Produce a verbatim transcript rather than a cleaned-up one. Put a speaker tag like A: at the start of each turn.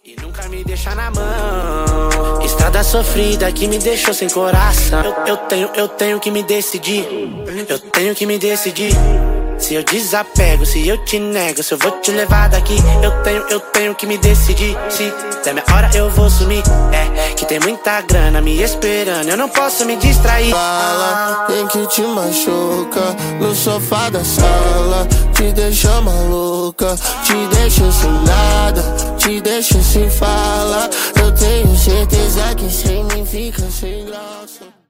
A: E nunca me deixa na mão. Estrada sofrida que me deixou sem coração. Eu, eu tenho, eu tenho que me decidir. Eu tenho que me decidir. Se eu desapego, se eu te nego, se eu vou te levar daqui. Eu tenho, eu tenho que me decidir. Se der minha hora eu vou sumir. É, que tem muita grana me esperando, eu não posso me distrair.
B: Fala, tem que te machuca no sofá da sala. Te deixa maluca, te deixa sem nada, te deixa sem fala. Eu tenho certeza que sem mim fica sem graça.